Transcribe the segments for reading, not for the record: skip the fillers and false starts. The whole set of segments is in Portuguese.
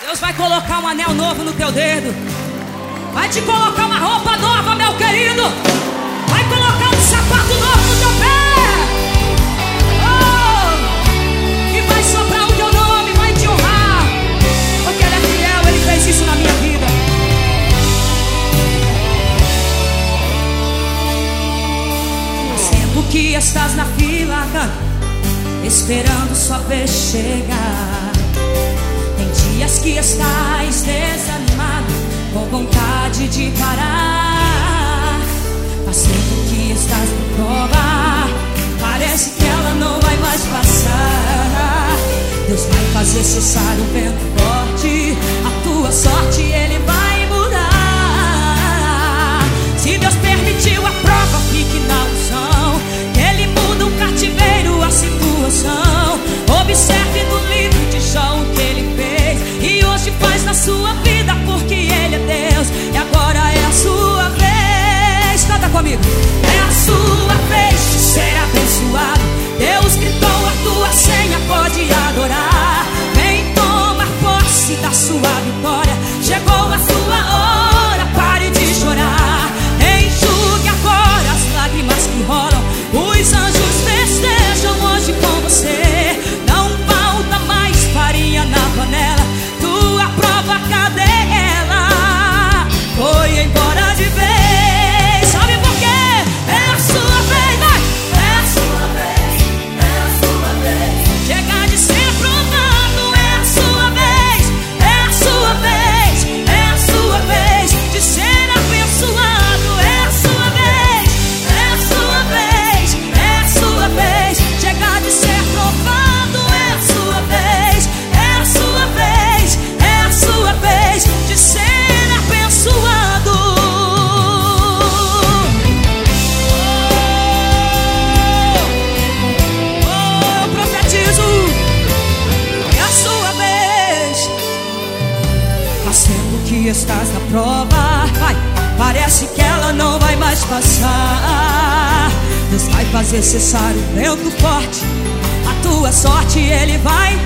Deus vai colocar um anel novo no teu dedo. Vai te colocar uma roupa nova, meu querido. Vai colocar um sapato novo no teu pé. Oh, e vai soprar o teu nome, vai te honrar, porque Ele é fiel, Ele fez isso na minha vida. Sendo que estás na fila, esperando sua vez chegar. Tem dias que estás desanimado, com vontade de parar. Mas tempo que estás na prova, parece que ela não vai mais passar. Deus vai fazer cessar o vento forte, a tua sorte Ele vai mudar. Se Deus permitiu a prova, fique na unção. Ele muda um cativeiro, a situação. Observe no livro de Jó o que Ele fez, e hoje faz na sua vida, porque Ele é Deus. E agora é a sua vez. Canta comigo. É a sua vez de ser abençoado. Deus gritou a tua senha, pode adorar. Vem tomar posse da sua vitória. Chegou a sua hora, pare de chorar. Enxugue agora as lágrimas que rolam. Os anjos festejam hoje com você. Não falta mais farinha na panela. Tua prova, cadê ela? Foi embora de vez. Sabe por quê? É a sua vez, vai! É a sua vez, é a sua vez. Chega de ser provado, é a sua vez, é a sua vez, é a sua vez de ser abençoado, é a sua vez, é a sua vez, é a sua vez. Chega de ser provado, é a sua vez, é a sua vez, é a sua vez de ser abençoado. Eu profetizo, é a sua vez. Faz tempo que estás na prova, vai, parece que ela não vai mais passar. Deus vai fazer cessar o vento forte, a tua sorte Ele vai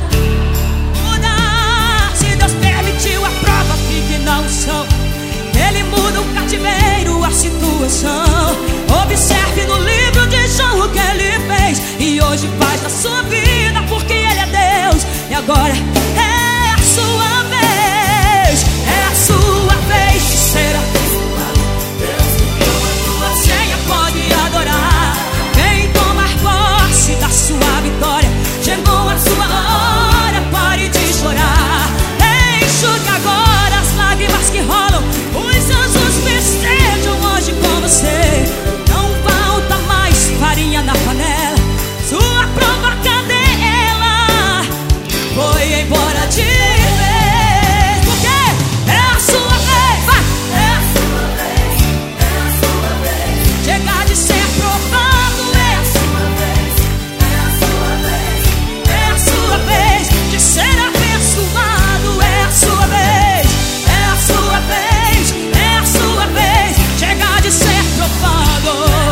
mudar. Se Deus permitiu a prova, fique na unção. Ele muda o cativeiro, a situação. Observe no livro de Jó o que Ele fez, e hoje faz na sua vida, porque Ele é Deus. E agora é a sua vez, é a sua vez de ser abençoado. Deus deu a tua senha, pode adorar. Vem tomar posse da sua vitória. Chegou a sua hora, pare de chorar. Enxugue agora as lágrimas que rolam. Os anjos festejam hoje com você. Não falta mais farinha na panela. Sua prova, cadê ela? Foi embora de vez. Porque é a sua vez, vai! É a sua vez, é a sua vez. Chegar de ser provado, é a sua vez, é a sua vez, é a sua vez de ser abençoado, é a sua vez, é a sua vez, é a sua vez. Chegar de ser provado,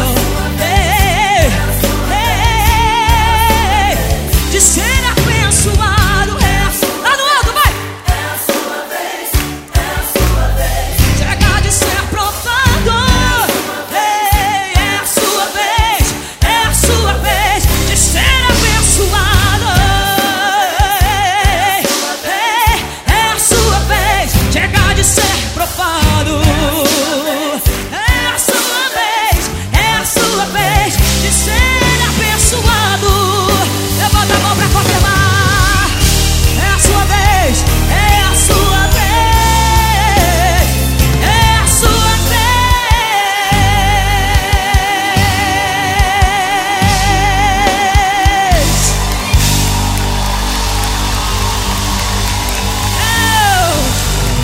de ser abençoado, é lá no alto, vai! É a sua vez, é a sua vez. Chegar de ser provado, é a sua vez, é a sua vez de ser abençoado, é a sua vez. Chegar de ser provado, é a sua vez, é a sua vez de ser abençoado. Levanta a mão pra confirmar. É a sua vez, é a sua vez, é a sua vez.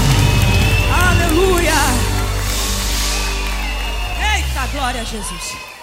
Aleluia. Eita, glória a Jesus.